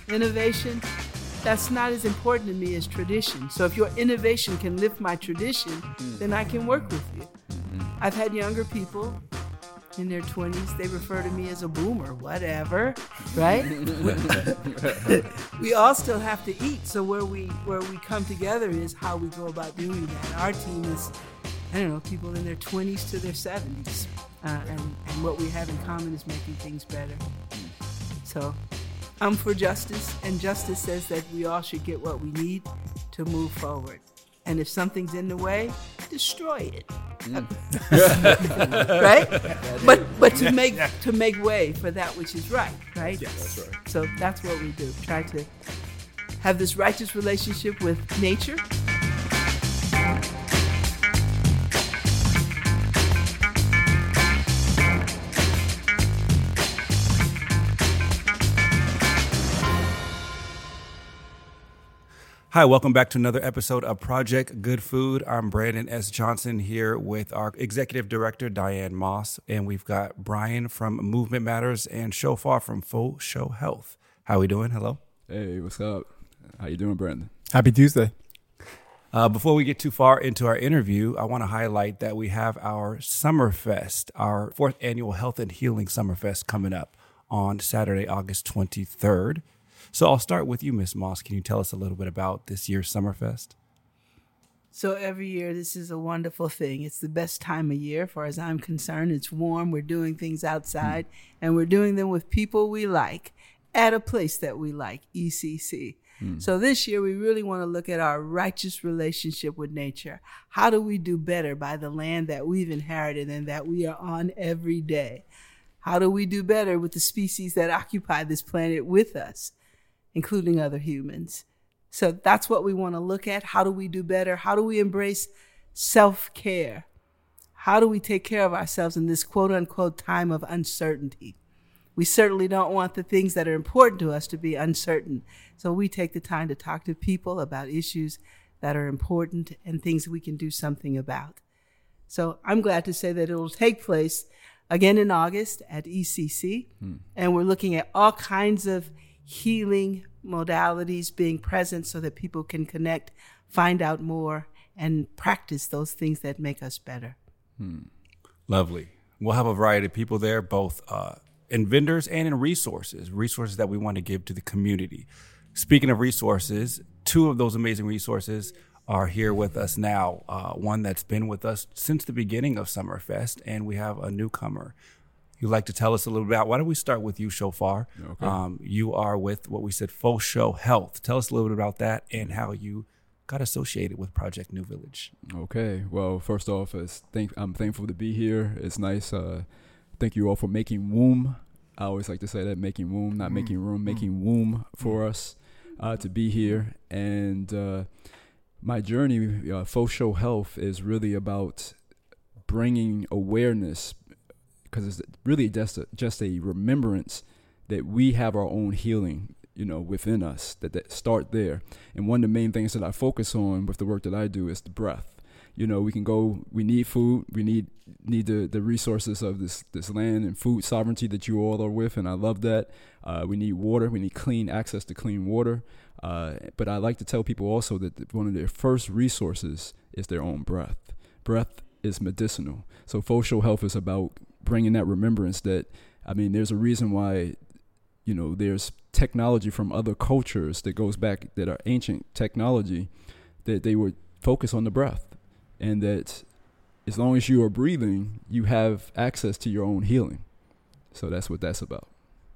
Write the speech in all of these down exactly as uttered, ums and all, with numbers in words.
innovation, that's not as important to me as tradition. So if your innovation can lift my tradition, mm. then I can work with you. Mm-hmm. I've had younger people in their twenties, they refer to me as a boomer, whatever, right? We all still have to eat. So where we where we come together is how we go about doing that. Our team is, I don't know, people in their twenties to their seventies. Uh, and, and what we have in common is making things better. So I'm for justice, and justice says that we all should get what we need to move forward. And if something's in the way, destroy it. Mm. Right? But but to make to make way for that which is right, right? Yes, that's right. So that's what we do. Try to have this righteous relationship with nature. Hi, welcome back to another episode of Project Good Food. I'm Brandon S. Johnson here with our Executive Director, Diane Moss, and we've got Brian from Movement Matters and Shofar from Faux Show Health. How we doing? Hello. Hey, what's up? How you doing, Brandon? Happy Tuesday. Uh, before we get too far into our interview, I want to highlight that we have our Summerfest, our fourth annual Health and Healing Summerfest coming up on Saturday, August twenty-third. So I'll start with you, Miz Moss. Can you tell us a little bit about this year's Summerfest? So every year, this is a wonderful thing. It's the best time of year, as far as I'm concerned. It's warm. We're doing things outside, mm. and we're doing them with people we like at a place that we like, E C C. Mm. So this year, we really want to look at our righteous relationship with nature. How do we do better by the land that we've inherited and that we are on every day? How do we do better with the species that occupy this planet with us, including other humans? So that's what we want to look at. How do we do better? How do we embrace self-care? How do we take care of ourselves in this quote-unquote time of uncertainty? We certainly don't want the things that are important to us to be uncertain. So we take the time to talk to people about issues that are important and things we can do something about. So I'm glad to say that it will take place again in August at E C C. Hmm. And we're looking at all kinds of healing modalities being present so that people can connect, find out more, and practice those things that make us better. Hmm. Lovely. We'll have a variety of people there, both uh, in vendors and in resources, resources that we want to give to the community. Speaking of resources, two of those amazing resources are here with us now. Uh, one that's been with us since the beginning of Summerfest, and we have a newcomer. You'd like to tell us a little bit about, why don't we start with you, Shofar? Okay. Um, you are with what we said, Faux Show Health. Tell us a little bit about that and how you got associated with Project New Village. Okay. Well, first off, it's thank, I'm thankful to be here. It's nice. Uh, thank you all for making room. I always like to say that, making room, not mm-hmm. making room, making womb for us uh, to be here. And uh, my journey, uh, Faux Show Health, is really about bringing awareness, because it's really just a, just a remembrance that we have our own healing, you know, within us, that, that start there. And one of the main things that I focus on with the work that I do is the breath. You know, we can go, we need food, we need need the, the resources of this, this land and food sovereignty that you all are with, and I love that. Uh, we need water, we need clean access to clean water. Uh, but I like to tell people also that one of their first resources is their own breath. Breath is medicinal. So Faux Show Health is about bringing that remembrance that, I mean, there's a reason why, you know, there's technology from other cultures that goes back, that are ancient technology, that they would focus on the breath. And that as long as you are breathing, you have access to your own healing. So that's what that's about.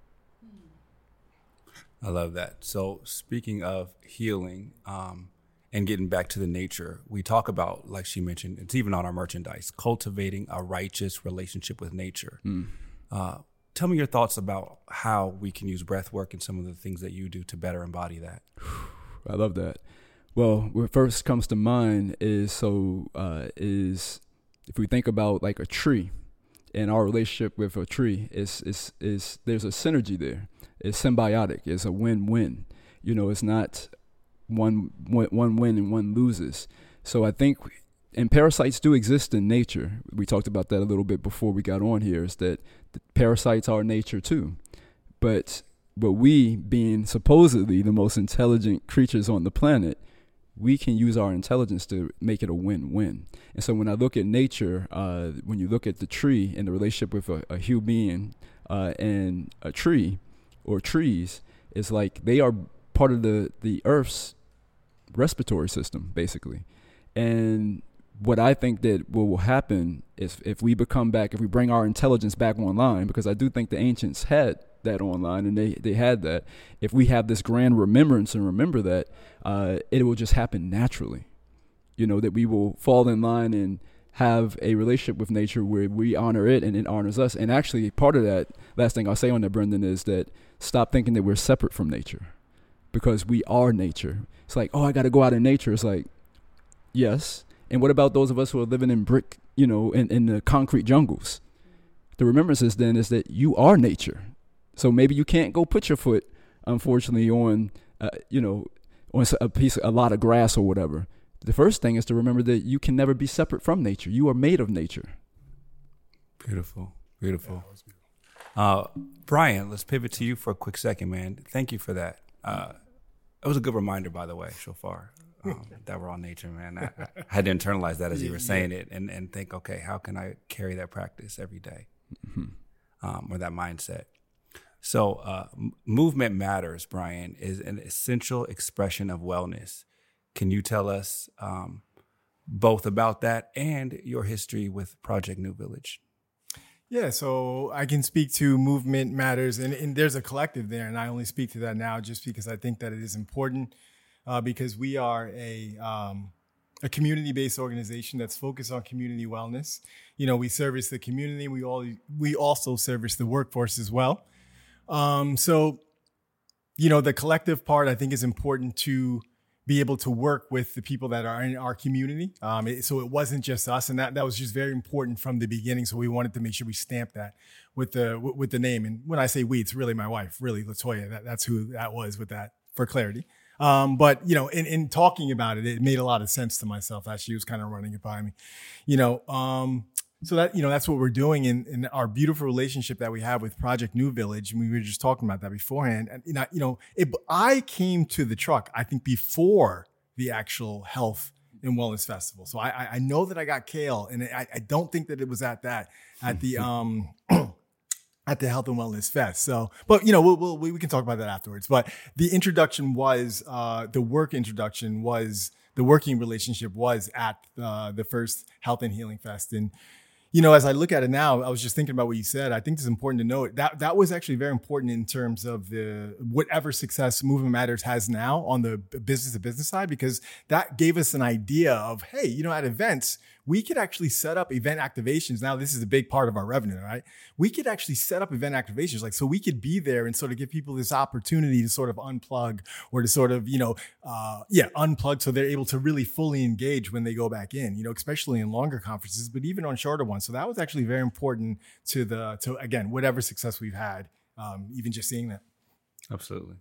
I love that. So speaking of healing um, and getting back to the nature, we talk about, like she mentioned, it's even on our merchandise, cultivating a righteous relationship with nature. Mm. Uh, tell me your thoughts about how we can use breath work and some of the things that you do to better embody that. I love that. Well, what first comes to mind is so uh, is if we think about like a tree and our relationship with a tree, is is is there's a synergy there. It's symbiotic. It's a win-win. You know, it's not one one, one win and one loses. So I think, and parasites do exist in nature. We talked about that a little bit before we got on here. Is that the parasites are nature too, but But we, being supposedly the most intelligent creatures on the planet, we can use our intelligence to make it a win-win. And so when I look at nature, uh, when you look at the tree and the relationship with a, a human being uh, and a tree or trees, it's like they are part of the, the Earth's respiratory system, basically. And what I think that will happen is if we become back, if we bring our intelligence back online, because I do think the ancients had that online and they, they had that. If we have this grand remembrance and remember that, uh, it will just happen naturally. You know, that we will fall in line and have a relationship with nature where we honor it and it honors us. And actually part of that, last thing I'll say on that, Brendan, is that stop thinking that we're separate from nature, because we are nature. It's like, oh, I got to go out in nature. It's like, yes. And what about those of us who are living in brick, you know, in, in the concrete jungles? The remembrance is then is that you are nature. So maybe you can't go put your foot, unfortunately, on, uh, you know, on a piece, a lot of grass or whatever. The first thing is to remember that you can never be separate from nature. You are made of nature. Beautiful, beautiful. Uh, Brian, let's pivot to you for a quick second, man. Thank you for that. Uh, it was a good reminder, by the way, so far, um, that we're all nature, man. I, I had to internalize that as you were saying it and, and think, okay, how can I carry that practice every day, mm-hmm. um, or that mindset? So uh, movement matters, Brian, is an essential expression of wellness. Can you tell us um, both about that and your history with Project New Village? Yeah, so I can speak to Movement Matters, and, and there's a collective there, and I only speak to that now just because I think that it is important, uh, because we are a um, a community-based organization that's focused on community wellness. You know, we service the community. We all we also service the workforce as well. Um, so, you know, the collective part I think is important to be able to work with the people that are in our community. Um, it, so it wasn't just us, and that, that was just very important from the beginning. So we wanted to make sure we stamped that with the with the name. And when I say we, it's really my wife, really Latoya. That, that's who that was with that, for clarity. Um, but, you know, in, in talking about it, it made a lot of sense to myself as she was kind of running it by me, you know. Um, So that, you know, that's what we're doing in, in our beautiful relationship that we have with Project New Village. And we were just talking about that beforehand. And, you know, you know it, I came to the truck, I think, before the actual Health and Wellness Festival. So I, I know that I got kale, and I, I don't think that it was at that, at the, um, at the Health and Wellness Fest. So, but, you know, we'll, we'll, we can talk about that afterwards. But the introduction was, uh, the work introduction was, the working relationship was at uh, the first Health and Healing Fest. And, you know, as I look at it now, I was just thinking about what you said. I think it's important to note that that was actually very important in terms of the whatever success Movement Matters has now on the business to business side, because that gave us an idea of, hey, you know, at events, we could actually set up event activations. Now, this is a big part of our revenue, right? We could actually set up event activations. Like, so we could be there and sort of give people this opportunity to sort of unplug or to sort of, you know, uh, yeah, unplug so they're able to really fully engage when they go back in, you know, especially in longer conferences, but even on shorter ones. So that was actually very important to the, to again, whatever success we've had, um, even just seeing that. Absolutely.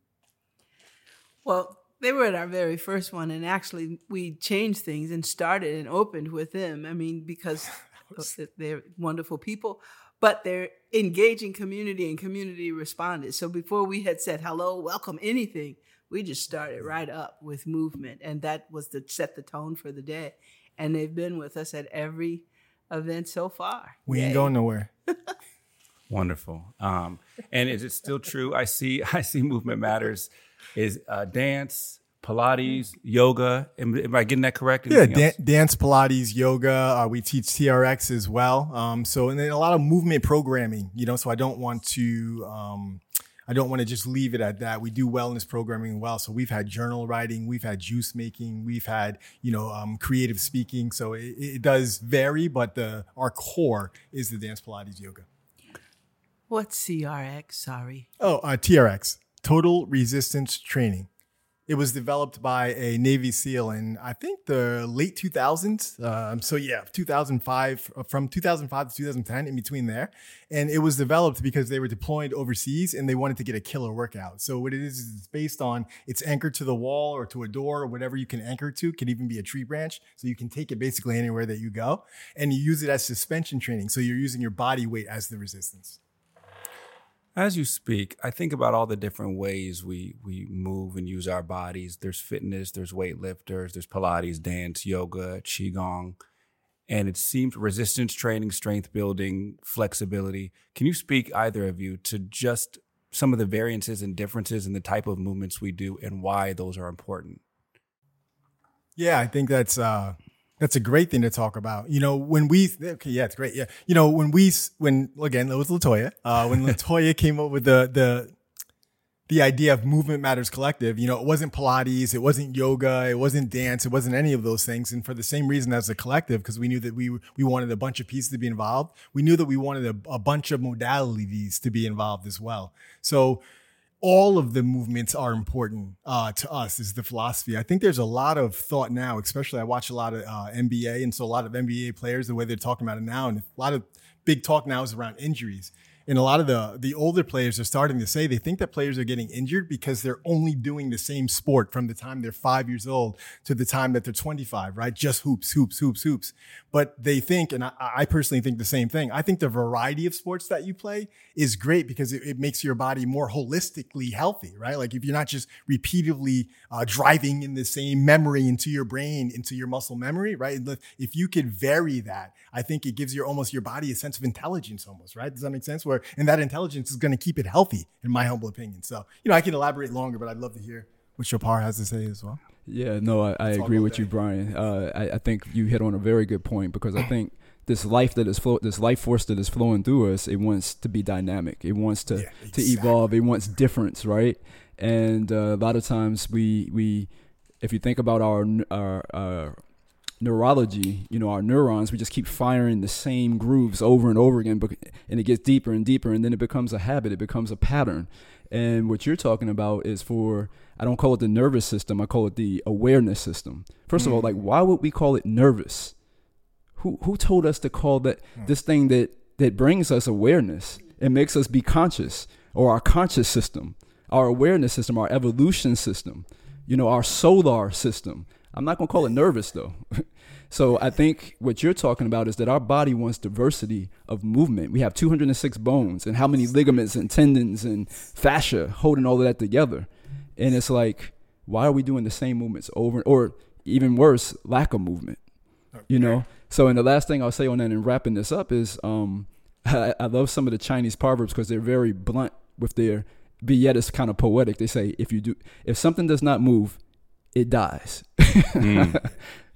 Well, they were at our very first one, and actually we changed things and started and opened with them. I mean, because they're wonderful people, but they're engaging community, and community responded. So before we had said hello, welcome, anything, we just started right up with Movement, and that was to set the tone for the day. And they've been with us at every event so far. We Yay. ain't going nowhere. Wonderful. Um, and is it still true? I see, I see Movement Matters is uh, dance, Pilates, yoga. Am, am I getting that correct? Yeah, Anything dan- dance, Pilates, yoga. Uh, we teach T R X as well. Um, so, and then a lot of movement programming, you know, so I don't want to, um, I don't want to just leave it at that. We do wellness programming as well. So we've had journal writing, we've had juice making, we've had, you know, um, creative speaking. So it, it does vary, but the, our core is the dance, Pilates, yoga. What's C R X? Sorry. Oh, uh, T R X. Total Resistance Training. It was developed by a Navy SEAL in, I think, the late two thousands. Um, so yeah, two thousand five, from two thousand five to two thousand ten, in between there. And it was developed because they were deployed overseas and they wanted to get a killer workout. So what it is, is it's based on, it's anchored to the wall or to a door or whatever you can anchor to. It can even be a tree branch. So you can take it basically anywhere that you go. And you use it as suspension training. So you're using your body weight as the resistance. As you speak, I think about all the different ways we we move and use our bodies. There's fitness, there's weightlifters, there's Pilates, dance, yoga, Qigong, and it seems resistance training, strength building, flexibility. Can you speak, either of you, to just some of the variances and differences in the type of movements we do and why those are important? Yeah, I think that's uh, that's a great thing to talk about. You know, when we, okay, yeah, it's great. Yeah. You know, when we, when, again, it was Latoya, uh, when Latoya came up with the, the, the idea of Movement Matters Collective, you know, it wasn't Pilates, it wasn't yoga, it wasn't dance, it wasn't any of those things. And for the same reason as a collective, because we knew that we, we wanted a bunch of pieces to be involved. We knew that we wanted a, a bunch of modalities to be involved as well. So, all of the movements are important uh, to us is the philosophy. I think there's a lot of thought now, especially I watch a lot of uh, N B A. And so a lot of N B A players, the way they're talking about it now, and a lot of big talk now is around injuries. And a lot of the, the older players are starting to say they think that players are getting injured because they're only doing the same sport from the time they're five years old to the time that they're twenty-five, right? Just hoops, hoops, hoops, hoops. But they think, and I, I personally think the same thing. I think the variety of sports that you play is great because it, it makes your body more holistically healthy, right? Like if you're not just repeatedly uh, driving in the same memory into your brain, into your muscle memory, right? If you could vary that, I think it gives your almost your body a sense of intelligence almost, right? Does that make sense? Where and that intelligence is going to keep it healthy, in my humble opinion. So, you know, I can elaborate longer, but I'd love to hear what Shapar has to say as well. Yeah, no, I, I agree with you, Brian. Uh, I, I think you hit on a very good point because I think this life that is flow, this life force that is flowing through us, it wants to be dynamic. It wants to, yeah, exactly. to evolve. It wants difference, right? And uh, a lot of times we we, if you think about our our, our neurology, you know, our neurons, we just keep firing the same grooves over and over again, and it gets deeper and deeper, and then it becomes a habit. It becomes a pattern. And what you're talking about is for, I don't call it the nervous system, I call it the awareness system. First mm. of all, like, why would we call it nervous? Who who told us to call that mm. this thing that that brings us awareness and makes us be conscious, or our conscious system, our awareness system, our evolution system, you know, our solar system? I'm not going to call it nervous, though. So I think what you're talking about is that our body wants diversity of movement. We have two hundred six bones, and how many ligaments and tendons and fascia holding all of that together. And it's like, why are we doing the same movements over, or even worse, lack of movement, you know? So, and the last thing I'll say on that and wrapping this up is um, I, I love some of the Chinese proverbs because they're very blunt with their, but yet it's kind of poetic. They say, if you do, if something does not move, it dies. Mm.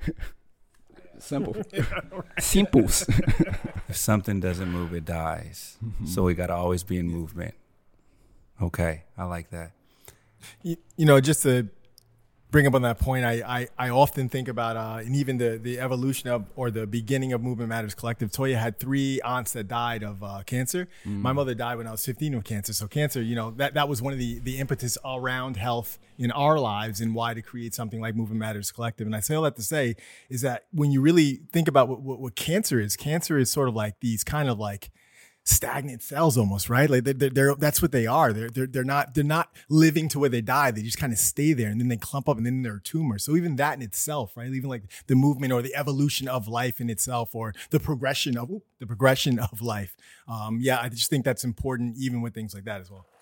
Simple. Simples. If something doesn't move, it dies. Mm-hmm. So we got to always be in movement. Okay, I like that. You, you know, just to bring up on that point, I I, I often think about, uh, and even the, the evolution of, or the beginning of Movement Matters Collective. Toya had three aunts that died of uh, cancer. Mm. My mother died when I was fifteen of cancer. So cancer, you know, that, that was one of the, the impetus around health in our lives and why to create something like Movement Matters Collective. And I say all that to say is that when you really think about what, what, what cancer is, cancer is sort of like these kind of like stagnant cells almost, right? Like they're, they're, that's what they are. They're, they're, they're not, they're not living to where they die. They just kind of stay there and then they clump up and then they're a tumor. So even that in itself, right? Even like the movement or the evolution of life in itself, or the progression of, the progression of life. Um, yeah, I just think that's important even with things like that as well.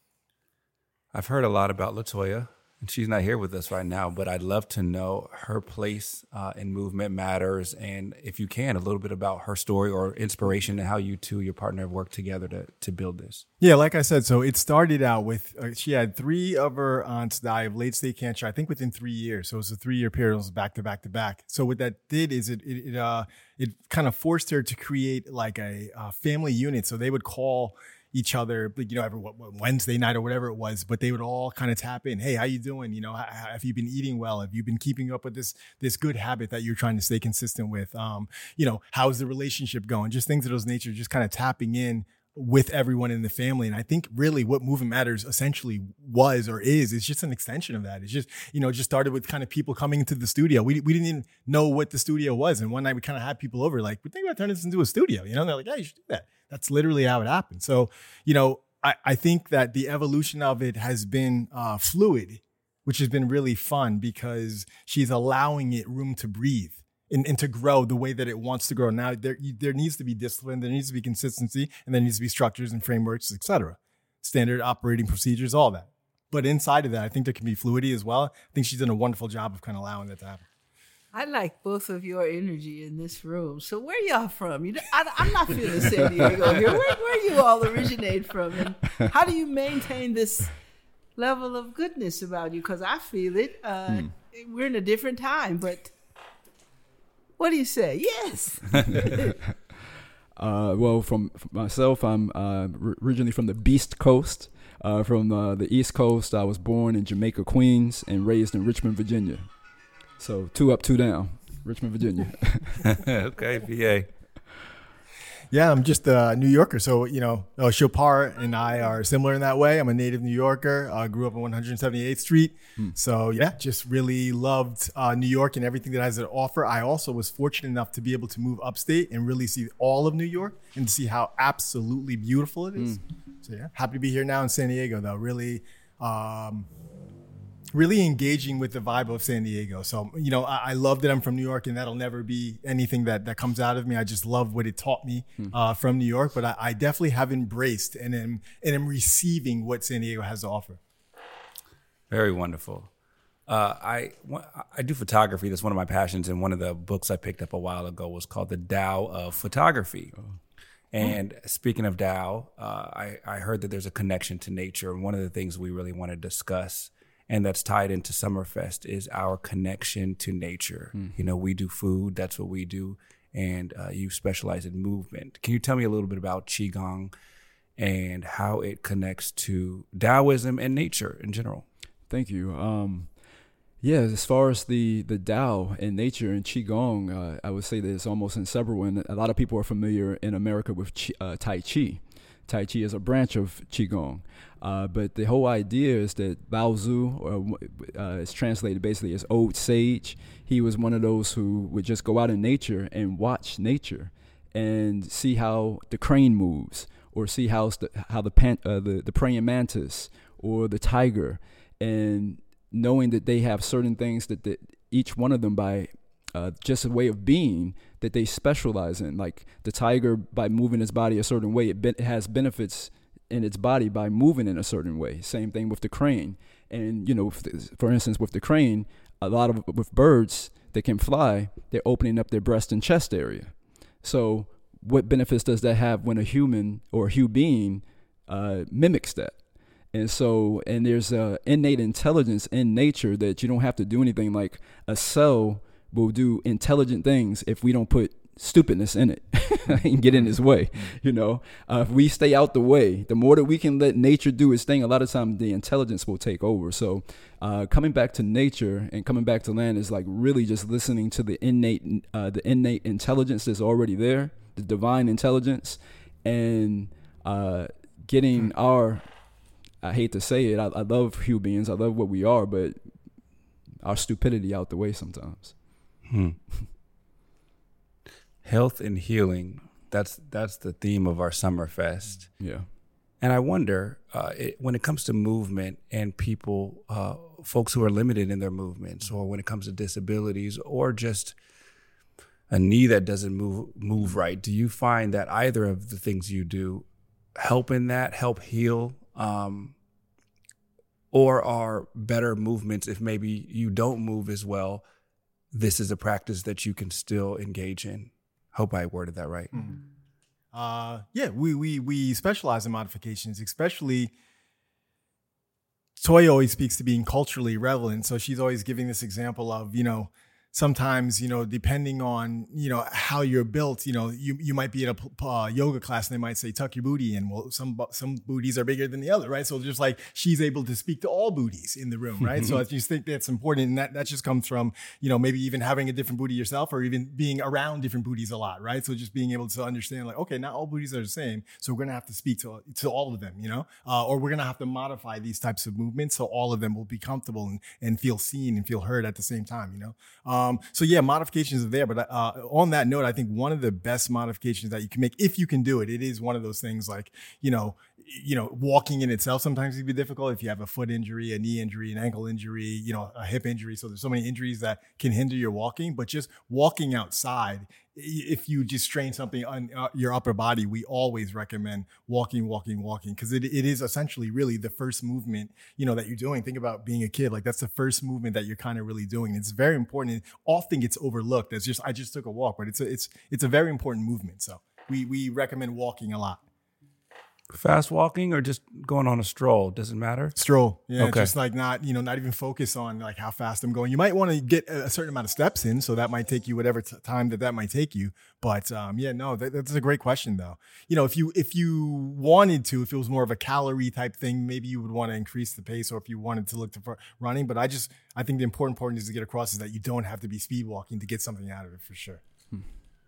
I've heard a lot about Latoya, and she's not here with us right now, but I'd love to know her place uh, in Movement Matters, and if you can, a little bit about her story or inspiration and how you two, your partner, have worked together to to build this. Yeah, like I said, so it started out with, uh, she had three of her aunts die of late stage cancer, I think within three years. So it was a three year period, it was back to back to back. So what that did is it, it, it, uh, it kind of forced her to create like a, a family unit. So they would call each other, you know, every Wednesday night or whatever it was, but they would all kind of tap in. Hey, how you doing? You know, have you been eating well? Have you been keeping up with this, this good habit that you're trying to stay consistent with? Um, you know, how's the relationship going? Just things of those nature, just kind of tapping in with everyone in the family. And I think really what Movement Matters essentially was or is, is just an extension of that. It's just, you know, it just started with kind of people coming into the studio. We we didn't even know what the studio was. And one night we kind of had people over like, we think about turning this into a studio, you know, and they're like, yeah, you should do that. That's literally how it happened. So, you know, I, I think that the evolution of it has been uh, fluid, which has been really fun because she's allowing it room to breathe and, and to grow the way that it wants to grow. Now, there there needs to be discipline, there needs to be consistency, and there needs to be structures and frameworks, et cetera. standard operating procedures, all that. But inside of that, I think there can be fluidity as well. I think she's done a wonderful job of kind of allowing that to happen. I like both of your energy in this room. So where y'all from? You know, I, I'm not feeling San Diego here. Where, where you all originate from? And how do you maintain this level of goodness about you? Because I feel it. Uh, hmm. We're in a different time, but what do you say? Yes. uh, well, from, from myself, I'm uh, originally from the Beast Coast. Uh, from uh, the East Coast, I was born in Jamaica, Queens, and raised in Richmond, Virginia. So two up, two down, Richmond, Virginia. Okay, V A. Yeah, I'm just a New Yorker. So, you know, uh, Chopar and I are similar in that way. I'm a native New Yorker. I uh, grew up on one seventy-eighth Street. Hmm. So, yeah, just really loved uh, New York and everything that it has to offer. I also was fortunate enough to be able to move upstate and really see all of New York and to see how absolutely beautiful it is. Hmm. So, yeah, happy to be here now in San Diego, though. Really, um, really engaging with the vibe of San Diego. So, you know, I, I love that I'm from New York, and that'll never be anything that, that comes out of me. I just love what it taught me uh, from New York. But I, I definitely have embraced and am, and am receiving what San Diego has to offer. Very wonderful. Uh, I, I do photography. That's one of my passions. And one of the books I picked up a while ago was called The Tao of Photography. Oh. And oh. speaking of Tao, uh, I, I heard that there's a connection to nature. And one of the things we really want to discuss, and that's tied into Summerfest, is our connection to nature. Mm. You know, we do food, that's what we do, and uh, you specialize in movement. Can you tell me a little bit about Qigong and how it connects to Taoism and nature in general? Thank you. Um, yeah, as far as the, the Tao and nature and Qigong, uh, I would say that it's almost inseparable, and a lot of people are familiar in America with Qi, uh, Tai Chi. Tai Chi is a branch of Qigong. Uh, but the whole idea is that Lao Tzu, or, uh, is translated basically as old sage. He was one of those who would just go out in nature and watch nature and see how the crane moves, or see how the, how the, pan, uh, the the praying mantis or the tiger, and knowing that they have certain things that, that each one of them, by uh, just a way of being, that they specialize in. Like the tiger, by moving its body a certain way, it, be- it has benefits in its body by moving in a certain way. Same thing with the crane. And, you know, for instance, with the crane, a lot of, with birds that can fly, they're opening up their breast and chest area. So what benefits does that have when a human or a human being uh, mimics that? And so, and there's a innate intelligence in nature that you don't have to do anything. Like a cell will do intelligent things if we don't put stupidness in it and get in his way. You know, uh, if we stay out the way, the more that we can let nature do its thing, a lot of times the intelligence will take over. So uh, coming back to nature and coming back to land is like really just listening to the innate, uh, the innate intelligence that's already there, the divine intelligence, and uh, getting our, I hate to say it, I, I love human beings, I love what we are, but our stupidity out the way sometimes. Hmm. Health and healing. That's that's the theme of our Summerfest. Yeah. And I wonder, uh, it, when it comes to movement and people, uh, folks who are limited in their movements, or when it comes to disabilities, or just a knee that doesn't move move right, do you find that either of the things you do help in that, help heal, um, or are better movements if maybe you don't move as well? This is a practice that you can still engage in. Hope I worded that right. Mm-hmm. Uh, yeah, we, we, we specialize in modifications, especially Toya always speaks to being culturally relevant. So she's always giving this example of, you know, sometimes, you know, depending on, you know, how you're built, you know, you, you might be at a uh, yoga class and they might say, tuck your booty in. Well, some, some booties are bigger than the other, right? So just like she's able to speak to all booties in the room, right? So I just think that's important. And that, that just comes from, you know, maybe even having a different booty yourself, or even being around different booties a lot, right? So just being able to understand like, okay, not all booties are the same. So we're going to have to speak to, to all of them, you know, uh, or we're going to have to modify these types of movements so all of them will be comfortable and, and feel seen and feel heard at the same time, you know? Um, so yeah, modifications are there, but uh, on that note, I think one of the best modifications that you can make, if you can do it, it is one of those things like, you know, you know, walking in itself sometimes can be difficult if you have a foot injury, a knee injury, an ankle injury, you know, a hip injury. So there's so many injuries that can hinder your walking, but just walking outside if you just strain something on uh, your upper body, we always recommend walking, walking, walking, because it, it is essentially really the first movement, you know, that you're doing. Think about being a kid. Like that's the first movement that you're kind of really doing. It's very important. It often gets overlooked. It's just, I just took a walk, but it's a, it's, it's a very important movement. So we, we recommend walking a lot. Fast walking or just going on a stroll? Doesn't matter. Stroll. Yeah. Okay. Just like not, you know, not even focus on like how fast I'm going. You might want to get a certain amount of steps in. So that might take you whatever t- time that that might take you. But um, yeah, no, that, that's a great question though. You know, if you, if you wanted to, if it was more of a calorie type thing, maybe you would want to increase the pace, or if you wanted to look to for running. But I just, I think the important part is to get across is that you don't have to be speed walking to get something out of it for sure. Hmm.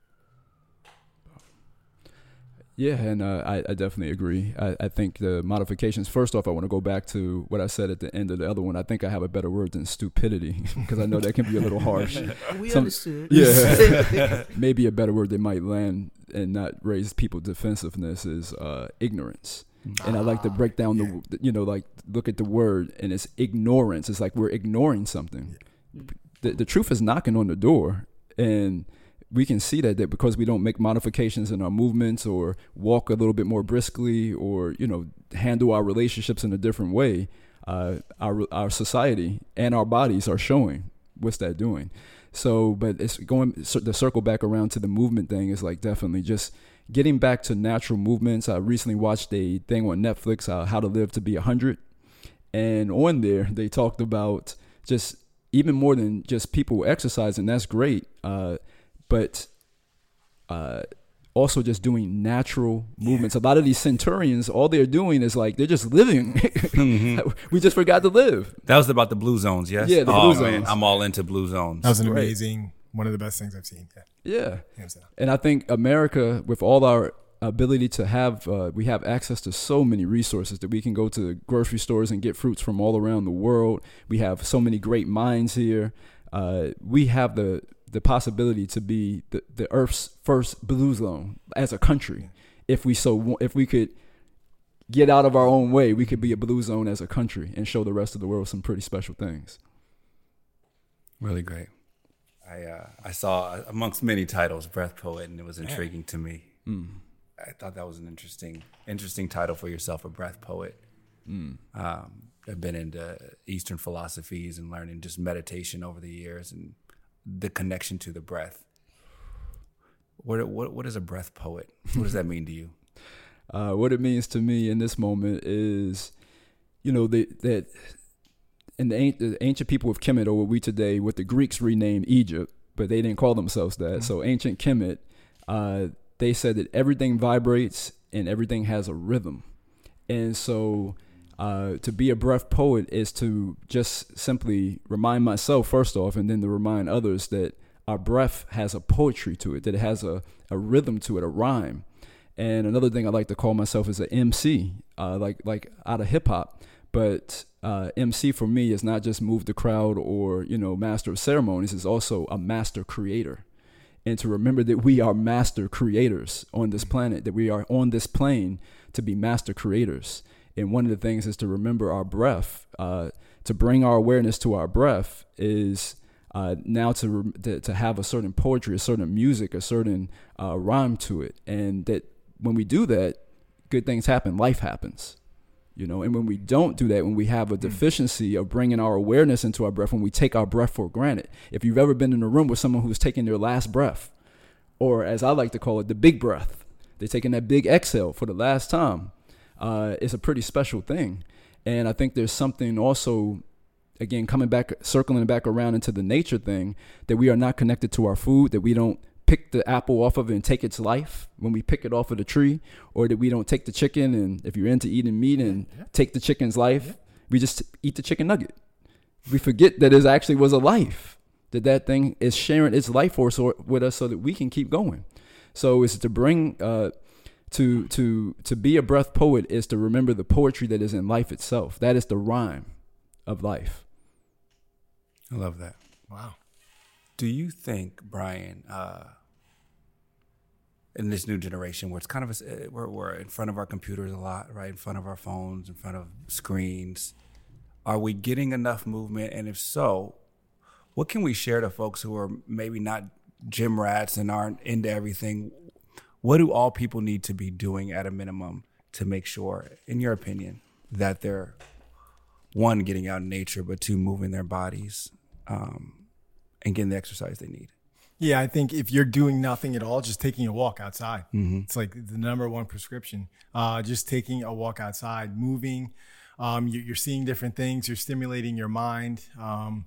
Yeah, and uh, I, I definitely agree. I, I think the modifications, first off, I want to go back to what I said at the end of the other one. I think I have a better word than stupidity, because I know that can be a little harsh. We Some, understood. Yeah. Maybe a better word that might land and not raise people's defensiveness is uh, ignorance. And I like to break down yeah. the, you know, like look at the word, and it's ignorance. It's like we're ignoring something. Yeah. The, the truth is knocking on the door, and we can see that, that because we don't make modifications in our movements or walk a little bit more briskly, or, you know, handle our relationships in a different way, uh, our our society and our bodies are showing what's that doing. So, but it's going the circle back around to the movement thing is like definitely just getting back to natural movements. I recently watched a thing on Netflix, uh, How to Live to Be one hundred. And on there, they talked about just even more than just people exercising. That's great. Uh, but uh, also just doing natural movements. A lot of these centurions, all they're doing is like, they're just living. Mm-hmm. We just forgot to live. That was about the blue zones, yes? Yeah, the oh, blue man, zones. I'm all into blue zones. That was an Right. amazing, one of the best things I've seen. Yeah. Yeah. Hands down. And I think America, with all our ability to have, uh, we have access to so many resources that we can go to grocery stores and get fruits from all around the world. We have so many great minds here. Uh, we have the the possibility to be the, the Earth's first blue zone as a country. If we so, if we could get out of our own way, we could be a blue zone as a country and show the rest of the world some pretty special things. Really great. I uh, I saw uh, amongst many titles, Breath Poet, and it was intriguing to me. Mm. I thought that was an interesting interesting title for yourself, a Breath Poet. Mm. Um, I've been into Eastern philosophies and learning just meditation over the years and the connection to the breath. What what what is a breath poet? What does that mean to you? Uh, what it means to me in this moment is, you know, the, that in the, the ancient people of Kemet, or what we today, what the Greeks renamed Egypt, but they didn't call themselves that. Mm-hmm. So ancient Kemet, uh, they said that everything vibrates and everything has a rhythm. And so uh, to be a breath poet is to just simply remind myself first off, and then to remind others that our breath has a poetry to it, that it has a, a rhythm to it, a rhyme. And another thing I like to call myself is an M C, uh, like like out of hip hop. But uh, M C for me is not just move the crowd or, you know, master of ceremonies. It's also a master creator. And to remember that we are master creators on this planet, that we are on this plane to be master creators. And one of the things is to remember our breath, uh, to bring our awareness to our breath is uh, now to, to to have a certain poetry, a certain music, a certain uh, rhyme to it. And that when we do that, good things happen, life happens. You know, and when we don't do that, when we have a deficiency of bringing our awareness into our breath, when we take our breath for granted. If you've ever been in a room with someone who's taking their last breath, or as I like to call it, the big breath, they're taking that big exhale for the last time, uh, it's a pretty special thing. And I think there's something also, again, coming back, circling back around into the nature thing, that we are not connected to our food, that we don't pick the apple off of it and take its life when we pick it off of the tree, or that we don't take the chicken, and if you're into eating meat, and yeah. take the chicken's life, yeah. we just eat the chicken nugget. We forget that it actually was a life, that that thing is sharing its life force with us so that we can keep going. So it's to bring, uh, to to to be a breath poet is to remember the poetry that is in life itself. That is the rhyme of life. I love that. Wow. Do you think, Brian, uh, in this new generation where it's kind of a, we're, we're in front of our computers a lot, right? In front of our phones, in front of screens, are we getting enough movement? And if so, what can we share to folks who are maybe not gym rats and aren't into everything, what do all people need to be doing at a minimum to make sure, in your opinion, that they're, one, getting out in nature, but two, moving their bodies um, and getting the exercise they need? Yeah, I think if you're doing nothing at all, just taking a walk outside. Mm-hmm. It's like the number one prescription. Uh, just taking a walk outside, moving. Um, you, you're seeing different things. You're stimulating your mind. Um,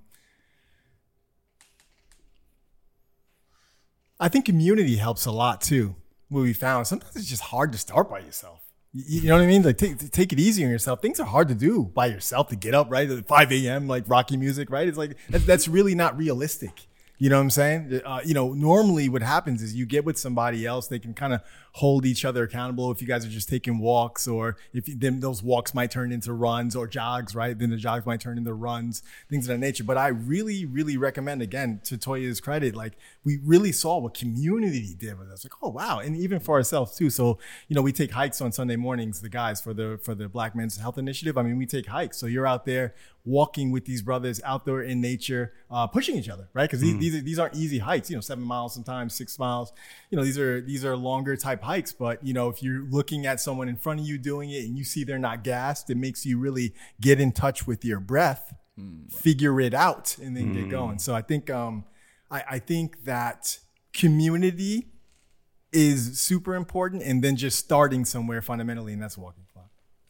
I think community helps a lot too. What we found, sometimes it's just hard to start by yourself. You, you know what I mean? Like take take it easy on yourself. Things are hard to do by yourself. To get up right at five a.m. like Rocky music, right? It's like that, that's really not realistic. You know what I'm saying? Uh, you know, normally what happens is you get with somebody else. They can kind of hold each other accountable. If you guys are just taking walks, or if you, then those walks might turn into runs or jogs, right? Then the jogs might turn into runs, things of that nature. But I really, really recommend, again, to Toya's credit, like we really saw what community did with us. Like, oh wow, and even for ourselves too. So you know, we take hikes on Sunday mornings. The guys for the for the Black Men's Health Initiative. I mean, we take hikes. So you're out there walking with these brothers out there in nature, uh, pushing each other, right? Because Mm. these, these are these aren't easy hikes. You know, seven miles sometimes, six miles. You know, these are these are longer type hikes. But you know, if you're looking at someone in front of you doing it and you see they're not gassed, it makes you really get in touch with your breath, mm. figure it out, and then mm. get going. So I think um, I, I think that community is super important, and then just starting somewhere fundamentally, and that's walking club.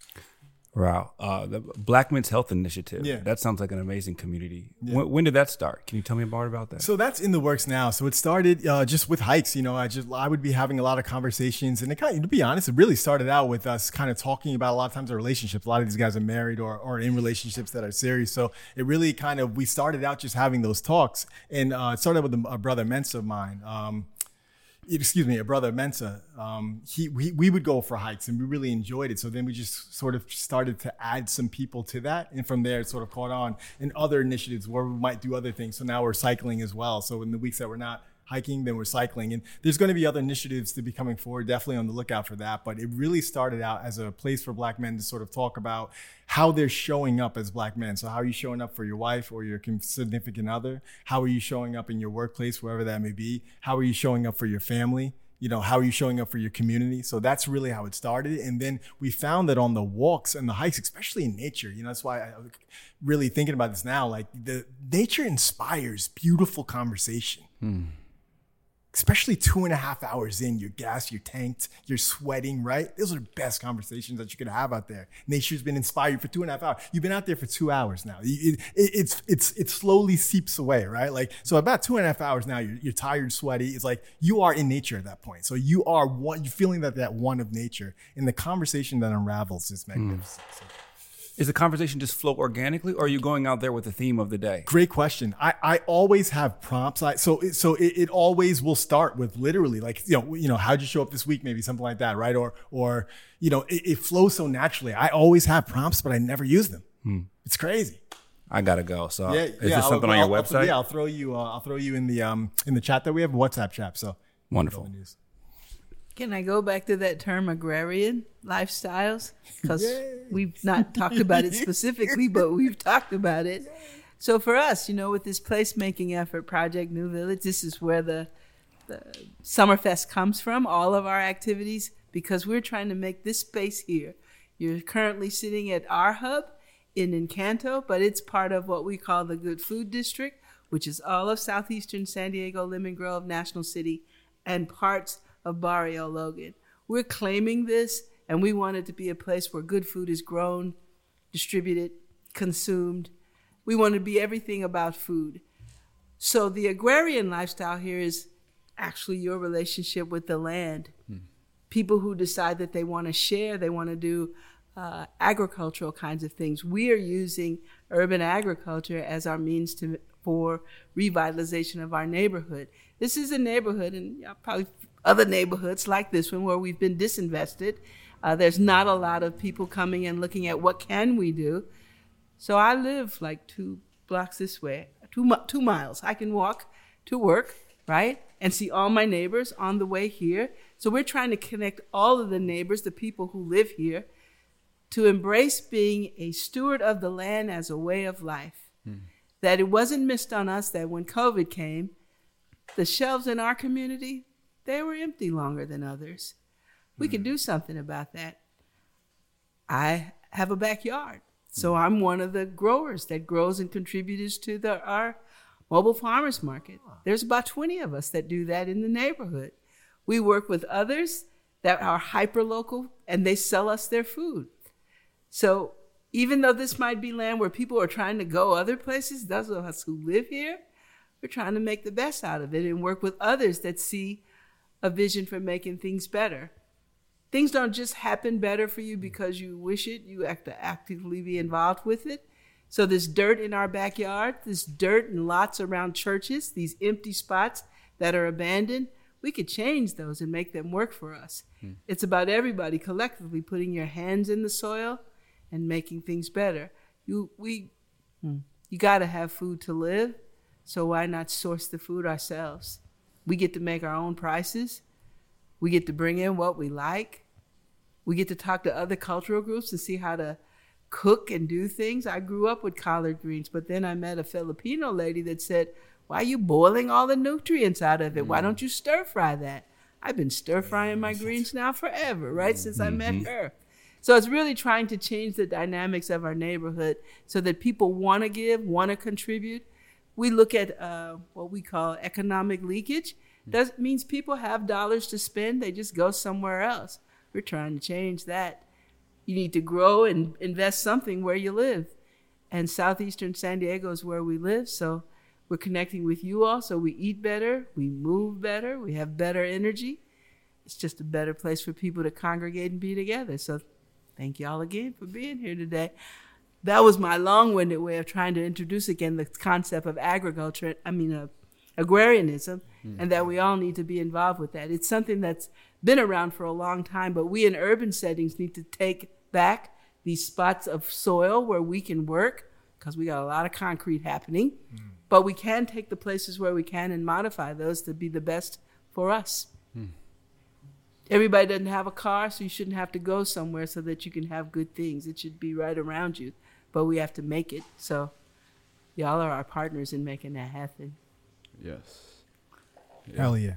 Wow. Uh, the Black Men's Health Initiative. Yeah. That sounds like an amazing community. Yeah. When, when did that start? Can you tell me more about that? So that's in the works now. So it started uh, just with hikes. You know, I just I would be having a lot of conversations, and it kind of, to be honest, it really started out with us kind of talking about a lot of times our relationships. A lot of these guys are married or, or in relationships that are serious. So it really kind of, we started out just having those talks, and uh, it started with a, a brother Mensa of mine. Um, excuse me, a brother Mensa, um, he, we, we would go for hikes and we really enjoyed it. So then we just sort of started to add some people to that. And from there, it sort of caught on in other initiatives where we might do other things. So now we're cycling as well. So in the weeks that we're not hiking, then we're cycling. And there's going to be other initiatives to be coming forward, definitely on the lookout for that. But it really started out as a place for Black men to sort of talk about how they're showing up as Black men. So how are you showing up for your wife or your significant other? How are you showing up in your workplace, wherever that may be? How are you showing up for your family? You know, how are you showing up for your community? So that's really how it started. And then we found that on the walks and the hikes, especially in nature, you know, that's why I'm really thinking about this now, like the nature inspires beautiful conversation. Hmm. Especially two and a half hours in, you're gassed, you're tanked, you're sweating, right? Those are the best conversations that you could have out there. Nature's been inspired for two and a half hours. You've been out there for two hours now. It, it, it's it's it slowly seeps away, right? Like, so about two and a half hours now, you're, you're tired, sweaty. It's like you are in nature at that point. So you are one, you're feeling that that one of nature. And the conversation that unravels is magnificent. Mm. So, is the conversation just flow organically, or are you going out there with the theme of the day? Great question. I, I always have prompts. I, so it, so it, it always will start with literally like, you know, you know, how'd you show up this week? Maybe something like that, right? Or, or you know, it, it flows so naturally. I always have prompts, but I never use them. Hmm. It's crazy. I gotta go. So yeah, is yeah, this something I'll, on your I'll, website? I'll, yeah, I'll throw you. Uh, I'll throw you in the um in the chat that we have, a WhatsApp chat. So wonderful. Can I go back to that term agrarian lifestyles? Because we've not talked about it specifically, but we've talked about it. So for us, you know, with this placemaking effort, Project New Village, this is where the, the Summerfest comes from, all of our activities, because we're trying to make this space here. You're currently sitting at our hub in Encanto, but it's part of what we call the Good Food District, which is all of southeastern San Diego, Lemon Grove, National City, and parts of Barrio Logan. We're claiming this, and we want it to be a place where good food is grown, distributed, consumed. We want to be everything about food. So the agrarian lifestyle here is actually your relationship with the land. Hmm. People who decide that they want to share, they want to do uh, agricultural kinds of things. We are using urban agriculture as our means to for revitalization of our neighborhood. This is a neighborhood, and you know, probably other neighborhoods like this one where we've been disinvested. Uh, there's not a lot of people coming and looking at what can we do. So I live like two blocks this way, two, two miles. I can walk to work, right? And see all my neighbors on the way here. So we're trying to connect all of the neighbors, the people who live here, to embrace being a steward of the land as a way of life. Hmm. That it wasn't missed on us that when COVID came, the shelves in our community, they were empty longer than others. We mm. could do something about that. I have a backyard, so I'm one of the growers that grows and contributes to the our mobile farmers market. There's about twenty of us that do that in the neighborhood. We work with others that are hyper-local, and they sell us their food. So even though this might be land where people are trying to go other places, those of us who live here, we're trying to make the best out of it and work with others that see a vision for making things better. Things don't just happen better for you because you wish it. You have to actively be involved with it. So this dirt in our backyard, this dirt in lots around churches, these empty spots that are abandoned, we could change those and make them work for us. Hmm. It's about everybody collectively putting your hands in the soil and making things better. You we, hmm, you got to have food to live, so why not source the food ourselves? We get to make our own prices. We get to bring in what we like. We get to talk to other cultural groups and see how to cook and do things. I grew up with collard greens, but then I met a Filipino lady that said, why are you boiling all the nutrients out of it? Mm. Why don't you stir fry that? I've been stir frying my greens now forever, right? Since I met her. So it's really trying to change the dynamics of our neighborhood so that people want to give, want to contribute. We look at uh, what we call economic leakage. That means people have dollars to spend. They just go somewhere else. We're trying to change that. You need to grow and invest something where you live. And southeastern San Diego is where we live. So we're connecting with you all. So we eat better. We move better. We have better energy. It's just a better place for people to congregate and be together. So thank you all again for being here today. That was my long-winded way of trying to introduce again the concept of agriculture, I mean, uh, agrarianism, mm. and that we all need to be involved with that. It's something that's been around for a long time, but we in urban settings need to take back these spots of soil where we can work, because we got a lot of concrete happening, mm. but we can take the places where we can and modify those to be the best for us. Mm. Everybody doesn't have a car, so you shouldn't have to go somewhere so that you can have good things. It should be right around you, but we have to make it. So y'all are our partners in making that happen. Yes. Yeah. Hell yeah.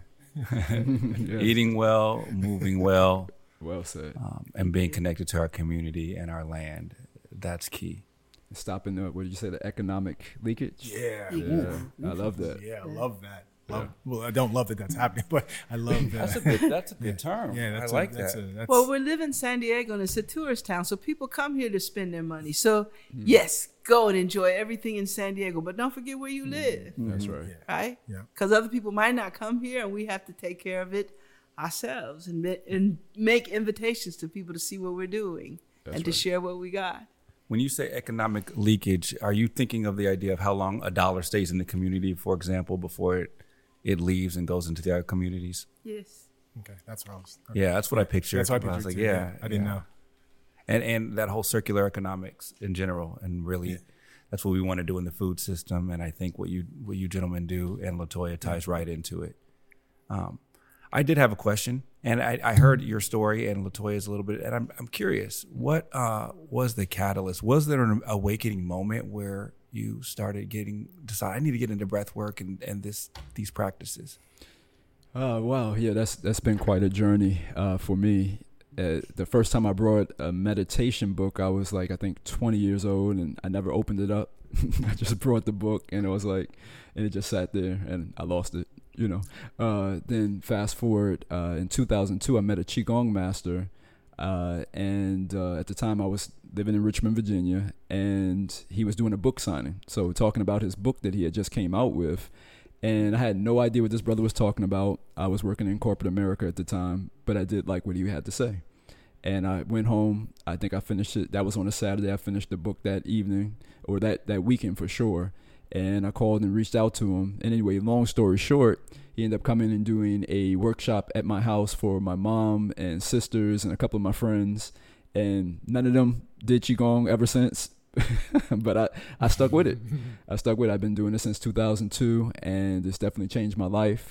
Yes. Eating well, moving well. Well said. Um, and being connected to our community and our land. That's key. Stopping the, what did you say, the economic leakage? Yeah. Yeah. I love that. Yeah, I love that. Love, well, I don't love that that's happening, but I love that. That's a good, that's a good yeah. term. Yeah, that's I like a, that's that. A, that's well, we live in San Diego, and it's a tourist town, so people come here to spend their money. So, mm. yes, go and enjoy everything in San Diego, but don't forget where you live. Mm. That's right. Yeah. Right? Yeah. Because other people might not come here, and we have to take care of it ourselves and, and make invitations to people to see what we're doing that's and to right. share what we got. When you say economic leakage, are you thinking of the idea of how long a dollar stays in the community, for example, before it it leaves and goes into the other communities? Yes. Okay, that's what I was. Okay. Yeah, that's what I pictured. That's what I pictured. I was like, too. yeah, I didn't yeah. know. And and that whole circular economics in general, and really, yeah. that's what we want to do in the food system. And I think what you what you gentlemen do and LaToya ties yeah. right into it. Um, I did have a question, and I, I heard your story and LaToya's a little bit, and I'm I'm curious, what uh, was the catalyst? Was there an awakening moment where you started getting decide I need to get into breath work and, and this these practices? Uh, wow, yeah, that's that's been quite a journey uh, for me. Uh, the first time I brought a meditation book, I was like, I think twenty years old, and I never opened it up. I just brought the book, and it was like, and it just sat there, and I lost it, you know. Uh, then fast forward, uh, in two thousand two, I met a Qigong master, uh, and uh, at the time I was living in Richmond, Virginia, and he was doing a book signing. So talking about his book that he had just came out with, and I had no idea what this brother was talking about. I was working in corporate America at the time, but I did like what he had to say. And I went home. I think I finished it. That was on a Saturday. I finished the book that evening, or that, that weekend for sure. And I called and reached out to him. And anyway, long story short, he ended up coming and doing a workshop at my house for my mom and sisters and a couple of my friends. And none of them did Qigong ever since. But I, I stuck with it. I stuck with it. I've been doing it since two thousand two, and it's definitely changed my life.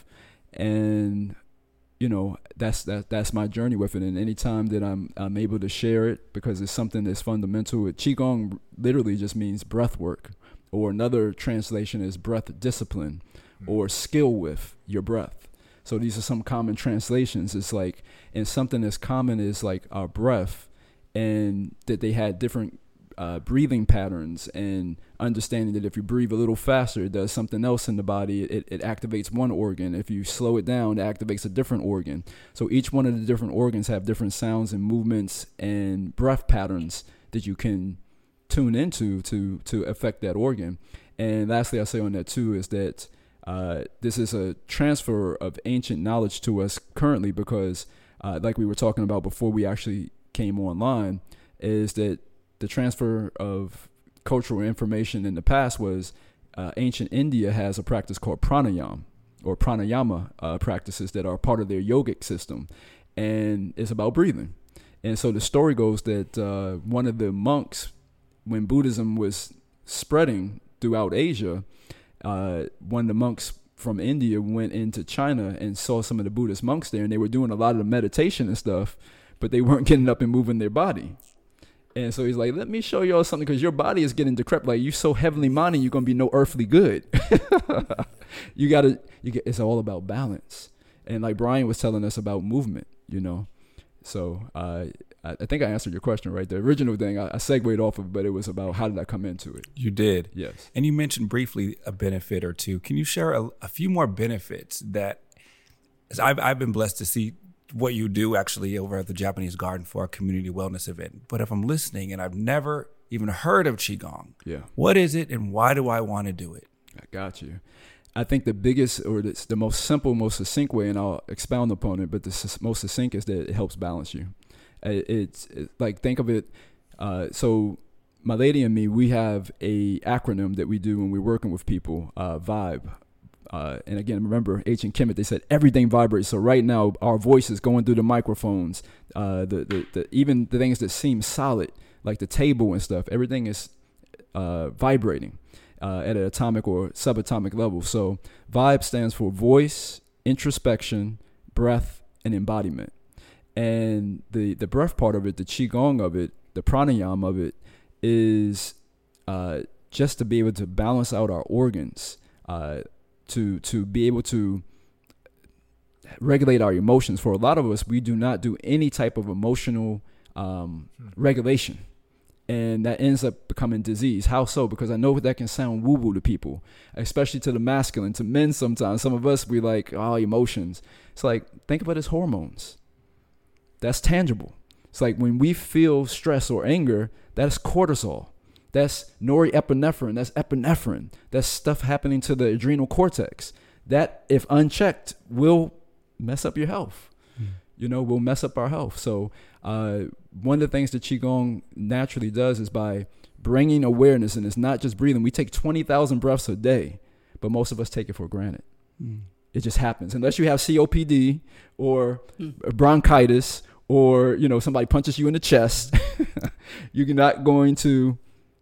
And you know, that's that that's my journey with it. And anytime that I'm I'm able to share it, because it's something that's fundamental. Qigong literally just means breath work, or another translation is breath discipline, or skill with your breath. So these are some common translations. It's like, and something as common as like our breath, and that they had different uh, breathing patterns, and understanding that if you breathe a little faster, it does something else in the body. It, it activates one organ. If you slow it down, it activates a different organ. So each one of the different organs have different sounds and movements and breath patterns that you can tune into to to affect that organ. And lastly, I'll say on that too is that uh, this is a transfer of ancient knowledge to us currently, because uh, like we were talking about before we actually came online, is that the transfer of cultural information in the past was uh, ancient India has a practice called pranayama or pranayama uh, practices that are part of their yogic system, and it's about breathing. And so the story goes that uh, one of the monks, when Buddhism was spreading throughout Asia, uh, one of the monks from India went into China and saw some of the Buddhist monks there, and they were doing a lot of the meditation and stuff, but they weren't getting up and moving their body. And so he's like, let me show y'all something, because your body is getting decrepit. Like, you so heavenly minded, you're going to be no earthly good. you got to, you get, it's all about balance. And like Brian was telling us about movement, you know. So uh, I, I think I answered your question right. The original thing, I, I segued off of, but it was about how did I come into it? You did. Yes. And you mentioned briefly a benefit or two. Can you share a, a few more benefits that, as I've, I've been blessed to see what you do actually over at the Japanese Garden for a community wellness event. But if I'm listening and I've never even heard of Qigong, yeah, what is it and why do I want to do it? I got you. I think the biggest, or the, the most simple, most succinct way, and I'll expound upon it, but the s- most succinct is that it helps balance you. It, it's it, like, think of it. Uh, so my lady and me, we have a acronym that we do when we're working with people, uh, VIBE. Uh, and again, remember ancient Kemet, they said everything vibrates. So right now, our voices going through the microphones, uh, the, the, the even the things that seem solid, like the table and stuff, everything is uh, vibrating uh, at an atomic or subatomic level. So VIBE stands for voice, introspection, breath, and embodiment. And the, the breath part of it, the Qigong of it, the pranayama of it, is uh, just to be able to balance out our organs, uh, to to be able to regulate our emotions. For a lot of us, we do not do any type of emotional um, hmm. regulation, and that ends up becoming disease. How so? Because I know that can sound woo-woo to people, especially to the masculine, to men sometimes. Some of us, we like, oh, emotions. It's like, think of it as hormones. That's tangible. It's like when we feel stress or anger, that's cortisol. That's norepinephrine. That's epinephrine. That's stuff happening to the adrenal cortex. That, if unchecked, will mess up your health. Mm. You know, will mess up our health. So uh, one of the things that Qigong naturally does is by bringing awareness, and it's not just breathing. We take twenty thousand breaths a day, but most of us take it for granted. Mm. It just happens. Unless you have C O P D or mm. bronchitis, or, you know, somebody punches you in the chest, you're not going to...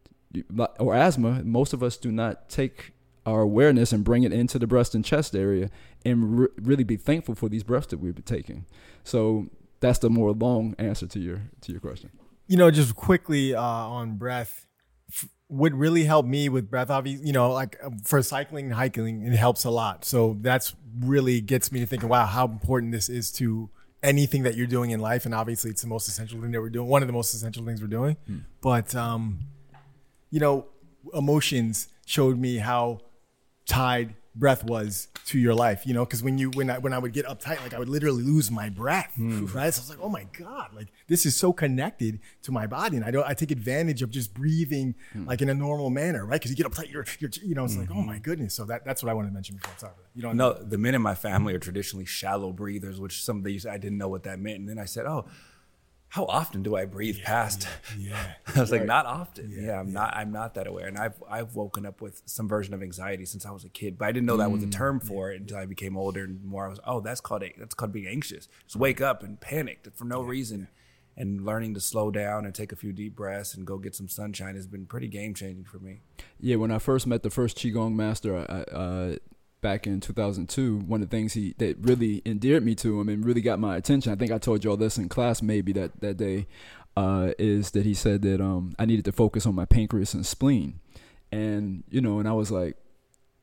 or asthma, most of us do not take our awareness and bring it into the breast and chest area and re- really be thankful for these breaths that we've been taking. So that's the more long answer to your to your question. You know, just quickly uh, on breath, f- what really helped me with breath, obviously, you know, like uh, for cycling and hiking, it helps a lot. So that's really gets me to thinking, wow, how important this is to anything that you're doing in life. And obviously it's the most essential thing that we're doing, one of the most essential things we're doing. Hmm. But, um, you know, emotions showed me how tied breath was to your life, you know, because when you when I when I would get uptight, like I would literally lose my breath, mm. right? So I was like, oh my God, like this is so connected to my body, and I don't I take advantage of just breathing mm. like in a normal manner, right? Because you get uptight, you're, you're you know, it's mm-hmm. like, oh my goodness. So that that's what I wanted to mention before. Sorry, you know, no, the men in my family are traditionally shallow breathers, which some of these I didn't know what that meant, and then I said, oh. How often do I breathe yeah, past? Yeah, yeah. I was like, right. not often. Yeah, yeah I'm yeah. not. I'm not that aware, and I've I've woken up with some version of anxiety since I was a kid, but I didn't know that was a term for it until I became older and more. I was, oh, that's called that's called being anxious. Just wake up and panic for no yeah, reason, yeah. and learning to slow down and take a few deep breaths and go get some sunshine has been pretty game changing for me. Yeah, when I first met the first Qigong master, I, uh, back in two thousand two, one of the things he that really endeared me to him and really got my attention, I think I told you all this in class maybe that, that day, uh, is that he said that um, I needed to focus on my pancreas and spleen. And, you know, and I was like,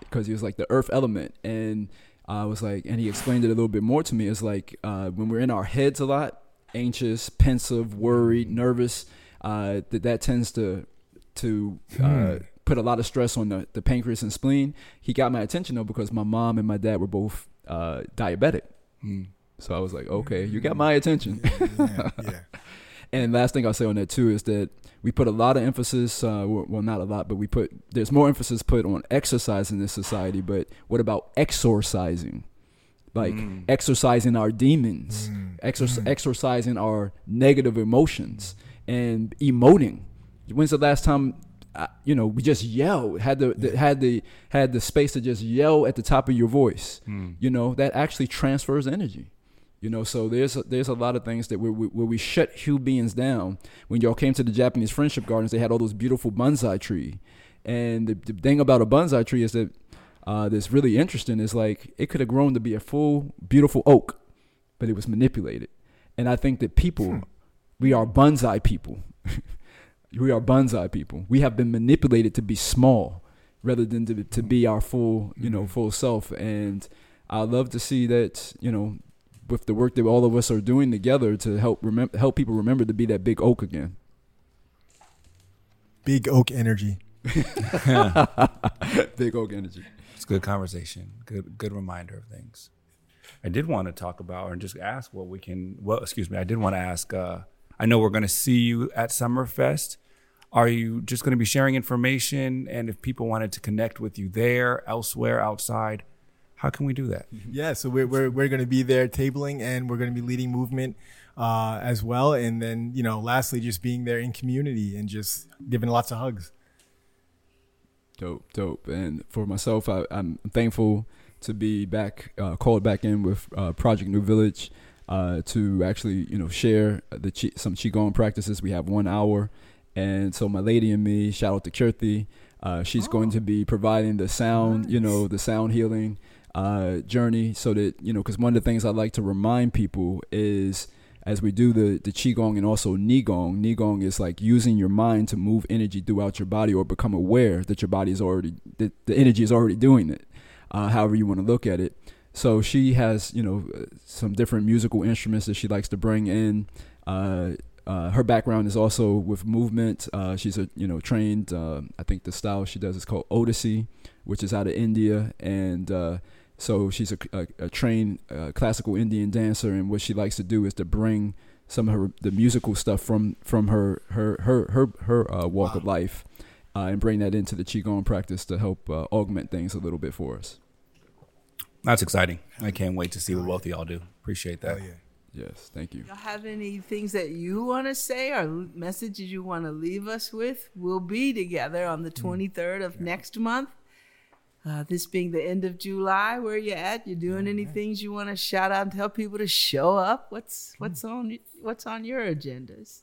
because he was like the earth element. And I was like, and he explained it a little bit more to me. It's like uh, when we're in our heads a lot, anxious, pensive, worried, nervous, uh, that that tends to to uh, put a lot of stress on the, the pancreas and spleen. He got my attention though because my mom and my dad were both uh, diabetic. Mm. So I was like, okay, you got my attention. yeah, yeah. And last thing I'll say on that too is that we put a lot of emphasis, uh, well, not a lot, but we put, there's more emphasis put on exercise in this society, but what about exorcising? Like mm. exercising our demons, mm. Exor- mm. exercising our negative emotions and emoting. When's the last time, uh, you know, we just yelled, had the, the had the had the space to just yell at the top of your voice? Mm. You know, that actually transfers energy. You know, so there's a, there's a lot of things that where we, where we shut human beings down. When y'all came to the Japanese Friendship Gardens, they had all those beautiful bonsai tree, and the, the thing about a bonsai tree is that uh, that's really interesting is like it could have grown to be a full beautiful oak, but it was manipulated. And I think that people, hmm. we are bonsai people. We are bonsai people. We have been manipulated to be small rather than to, to be our full, you know, full self. And I love to see that, you know, with the work that all of us are doing together to help remember, help people remember to be that big oak again. Big oak energy. Big oak energy. It's a good conversation. Good, good reminder of things. I did want to talk about or just ask what we can, well, excuse me. I did want to ask, uh, I know we're going to see you at Summerfest. Are you just going to be sharing information? And if people wanted to connect with you there, elsewhere, outside, how can we do that? Yeah, so we're we're, we're going to be there tabling, and we're going to be leading movement uh, as well. And then, you know, lastly, just being there in community and just giving lots of hugs. Dope, dope. And for myself, I, I'm thankful to be back, uh, called back in with uh, Project New Village. Uh, to actually, you know, share the chi- some Qigong practices. We have one hour. And so my lady and me, shout out to Kirti, uh, she's oh. going to be providing the sound, nice. you know, the sound healing uh, journey so that, you know, because one of the things I like to remind people is as we do the, the Qigong and also Nigong, Nigong is like using your mind to move energy throughout your body or become aware that your body is already, that the energy is already doing it, uh, however you want to look at it. So she has, you know, some different musical instruments that she likes to bring in. Uh, uh, her background is also with movement. Uh, she's a, you know, trained. Uh, I think the style she does is called Odissi, which is out of India, and uh, so she's a, a, a trained uh, classical Indian dancer. And what she likes to do is to bring some of her the musical stuff from from her her her her her uh, walk wow. of life, uh, and bring that into the Qigong practice to help uh, augment things a little bit for us. That's exciting. I can't wait to see what both of y'all do. Appreciate that. Oh, yeah. Yes, thank you. Y'all have any things that you want to say or messages you want to leave us with? We'll be together on the twenty-third of yeah. next month. Uh, this being the end of July, where you at? You doing any yeah. things you want to shout out and tell people to show up? What's what's on what's on your agendas?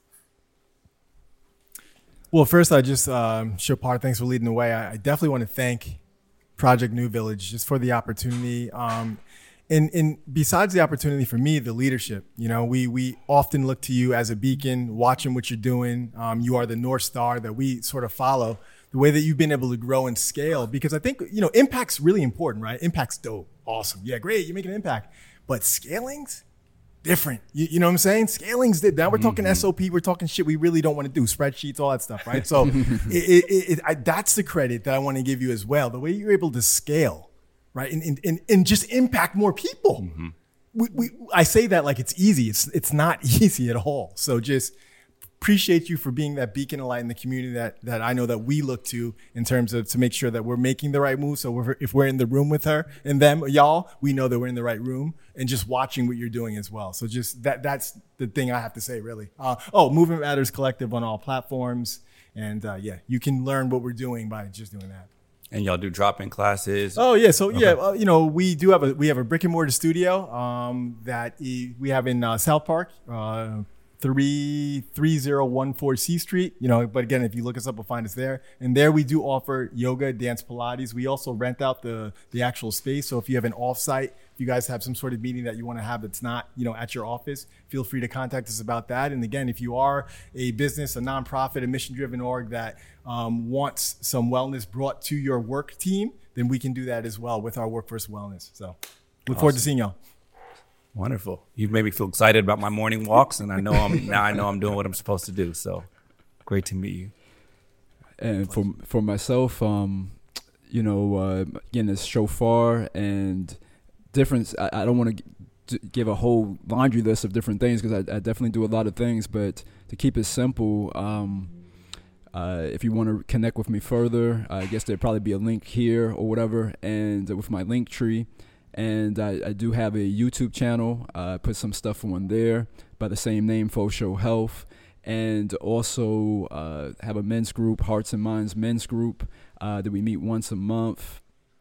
Well, first, I just um, Shapar, thanks for leading the way. I, I definitely want to thank Project New Village just for the opportunity. Um, and, and besides the opportunity for me, the leadership, you know, we, we often look to you as a beacon, watching what you're doing. Um, you are the North Star that we sort of follow, the way that you've been able to grow and scale, because I think, you know, impact's really important, right? Impact's dope. Awesome. Yeah, great. You're making an impact, but scaling's different. You, you know what I'm saying? Scaling's different. Now we're talking mm-hmm. S O P. We're talking shit we really don't want to do, spreadsheets, all that stuff, right? So it, it, it, I, that's the credit that I want to give you as well. The way you're able to scale, right, and and and, and just impact more people. Mm-hmm. We, we, I say that like it's easy. It's it's not easy at all. So just appreciate you for being that beacon of light in the community that that I know that we look to in terms of to make sure that we're making the right move. So we're, if we're in the room with her and them, y'all, we know that we're in the right room and just watching what you're doing as well. So just that that's the thing I have to say, really. Uh, oh, Movement Matters Collective on all platforms. And uh, yeah, you can learn what we're doing by just doing that. And y'all do drop-in classes? Oh yeah, so okay. yeah, uh, you know, we do have a we have a brick and mortar studio um, that we have in uh, South Park. Uh, three three zero one four C Street, you know, but again, if you look us up, you'll find us there. And there we do offer yoga, dance, Pilates. We also rent out the the actual space. So if you have an offsite, if you guys have some sort of meeting that you want to have that's not, you know, at your office, feel free to contact us about that. And again, if you are a business, a nonprofit, a mission-driven org that um, wants some wellness brought to your work team, then we can do that as well with our Workforce Wellness. So look forward to seeing y'all. Wonderful. You've made me feel excited about my morning walks, and I know I'm now I know I'm doing what I'm supposed to do. So great to meet you. And for for myself, um, you know, uh, again, it's Shofar and different. I, I don't want to give a whole laundry list of different things because I, I definitely do a lot of things. But to keep it simple, um, uh, if you want to connect with me further, I guess there'd probably be a link here or whatever, and with my link tree. And I, I do have a YouTube channel. Uh, I put some stuff on there by the same name, Fosho Health. And also uh, have a men's group, Hearts and Minds men's group, uh, that we meet once a month.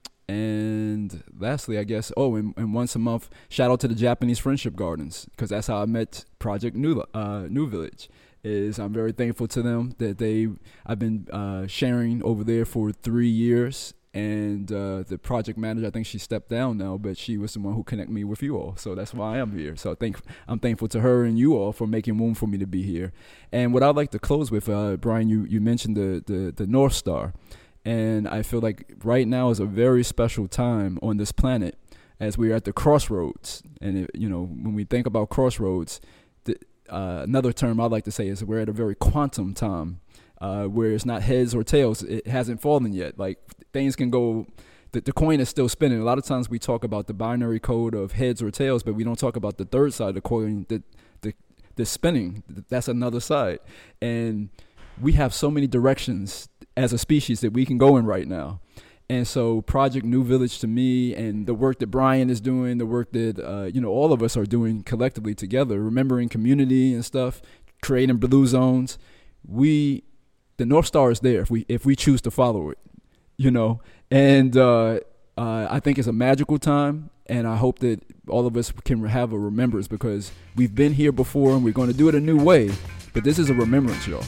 And lastly, I guess, oh, and, and once a month, shout out to the Japanese Friendship Gardens, because that's how I met Project New uh, New Village. Is I'm very thankful to them that they I've been uh, sharing over there for three years. And uh, the project manager, I think she stepped down now, but she was the one who connected me with you all. So that's why I am here. So I think I'm thankful to her and you all for making room for me to be here. And what I'd like to close with, uh, Brian, you, you mentioned the, the, the North Star. And I feel like right now is a very special time on this planet as we're at the crossroads. And, it, you know, when we think about crossroads, the, uh, another term I'd like to say is we're at a very quantum time. Uh, where it's not heads or tails, it hasn't fallen yet. Like things can go, the, the coin is still spinning. A lot of times we talk about the binary code of heads or tails, but we don't talk about the third side of the coin, the the, the spinning. That's another side, and we have so many directions as a species that we can go in right now. And so, Project New Village to me, and the work that Brian is doing, the work that uh, you know all of us are doing collectively together, remembering community and stuff, creating blue zones, we. The North Star is there if we if we choose to follow it, you know. And uh, uh, I think it's a magical time, and I hope that all of us can have a remembrance because we've been here before, and we're going to do it a new way. But this is a remembrance, y'all.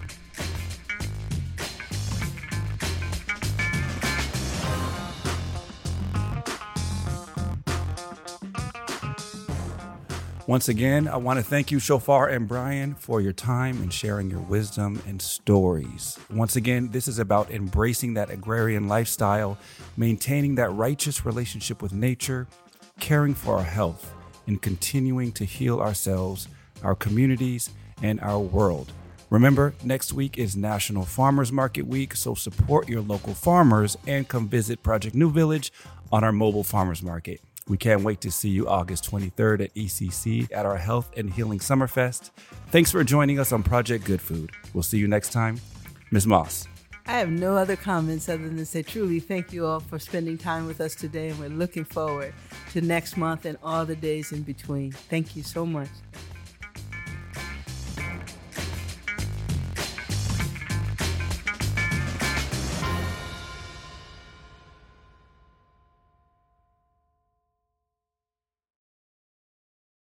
Once again, I want to thank you, Shofar and Brian, for your time and sharing your wisdom and stories. Once again, this is about embracing that agrarian lifestyle, maintaining that righteous relationship with nature, caring for our health, and continuing to heal ourselves, our communities, and our world. Remember, next week is National Farmers Market Week, so support your local farmers and come visit Project New Village on our mobile farmers market. We can't wait to see you August twenty-third at E C C at our Health and Healing Summerfest. Thanks for joining us on Project Good Food. We'll see you next time. Miz Moss. I have no other comments other than to say truly thank you all for spending time with us today, and we're looking forward to next month and all the days in between. Thank you so much.